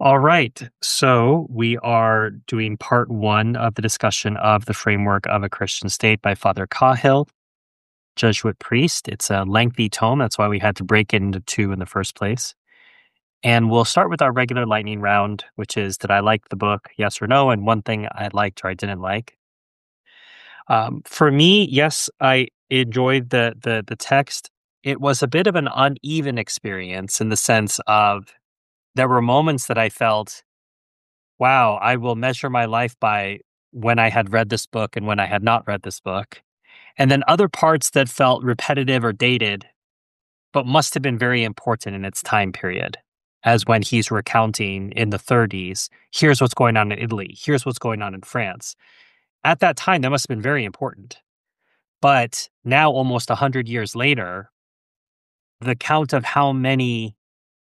All right. So we are doing part one of the discussion of the framework of a Christian state by Father Cahill, Jesuit priest. It's a lengthy tome. That's why we had to break it into two in the first place. And we'll start with our regular lightning round, which is, did I like the book? Yes or no? And one thing I liked or I didn't like. For me, yes, I enjoyed the text. It was a bit of an uneven experience in the sense of there were moments that I felt, wow, I will measure my life by when I had read this book and when I had not read this book. And then other parts that felt repetitive or dated, but must have been very important in its time period. As when he's recounting in the 30s, here's what's going on in Italy, here's what's going on in France. At that time, that must have been very important. But now, almost 100 years later, the count of how many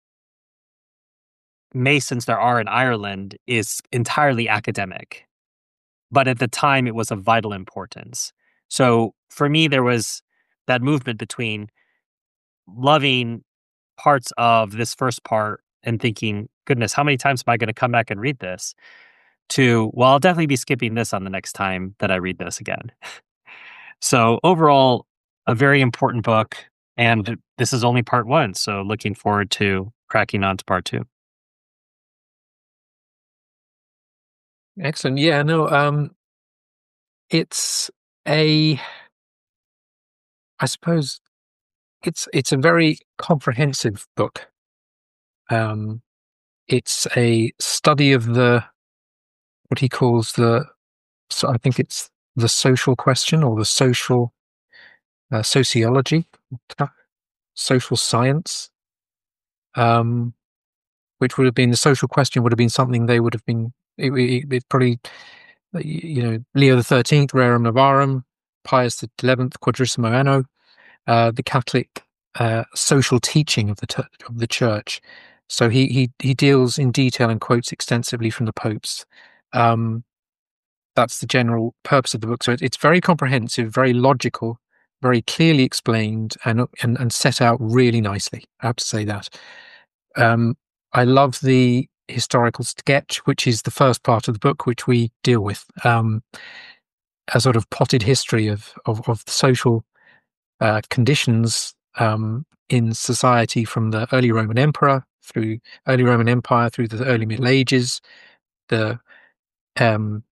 Masons there are in Ireland is entirely academic. But at the time, it was of vital importance. So for me, there was that movement between loving parts of this first part and thinking, goodness, how many times am I going to come back and read this? To, well, I'll definitely be skipping this on the next time that I read this again. So overall, a very important book. And this is only part one. So looking forward to cracking on to part two. Excellent. Yeah, no, it's a, I suppose it's a very comprehensive book. Um, it's a study of what he calls so I think it's the social question or the social sociology, social science, um, which would have been the social question would have been something they would have been, it probably, Leo the 13th, Rerum Novarum, Pius the 11th, Quadrissimo Anno, the Catholic social teaching of the Church. So he deals in detail and quotes extensively from the popes. That's the general purpose of the book. So it's very comprehensive, very logical, very clearly explained, and set out really nicely. I have to say that. I love the historical sketch, which is the first part of the book, which we deal with. A sort of potted history of the social conditions in society from the early Roman Empire through the early Middle Ages, the um,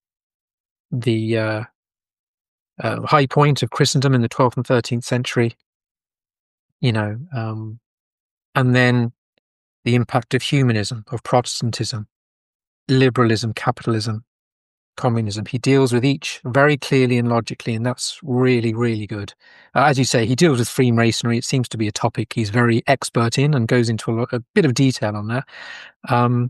the high point of Christendom in the 12th and 13th century, you know, and then the impact of humanism, of Protestantism, liberalism, capitalism, communism. He deals with each very clearly and logically, and that's really, really good. As you say, he deals with Freemasonry. It seems to be a topic he's very expert in and goes into a bit of detail on that. Um,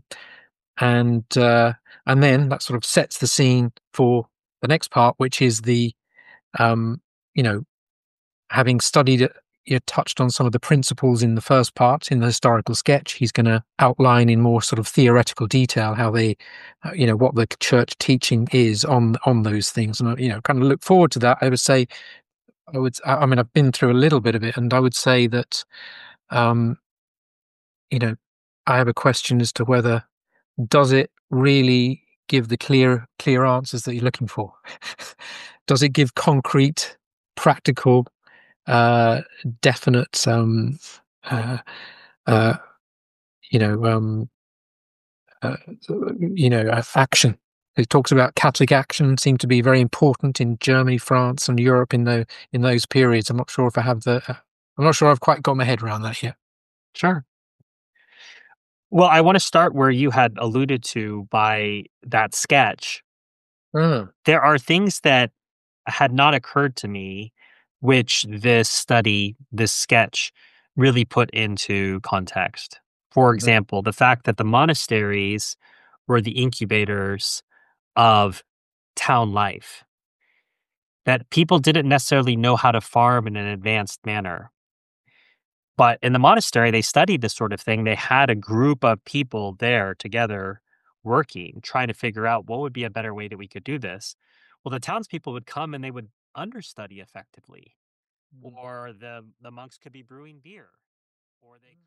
and then that sort of sets the scene for the next part, which is um, you know, having studied it, you touched on some of the principles in the first part in the historical sketch. He's going to outline in more sort of theoretical detail how they, what the church teaching is on those things, and kind of look forward to that. I would say, I mean, I've been through a little bit of it, and I would say that, um, you know, I have a question as to whether does it really give the clear answers that you're looking for? Does it give concrete, practical, uh, definite, uh, uh, you know, um, uh, action? It talks about Catholic action seemed to be very important in Germany, France, and Europe in those periods. I'm not sure if I have I'm not sure I've quite got my head around that yet. Sure. Well, I want to start where you had alluded to by that sketch. Mm, There are things that had not occurred to me, which this study, this sketch, really put into context. For mhm, example, the fact that the monasteries were the incubators of town life, that people didn't necessarily know how to farm in an advanced manner. But in the monastery, they studied this sort of thing. They had a group of people there together working, trying to figure out what would be a better way that we could do this. Well, the townspeople would come and they would understudy effectively, mm, or the monks could be brewing beer, or they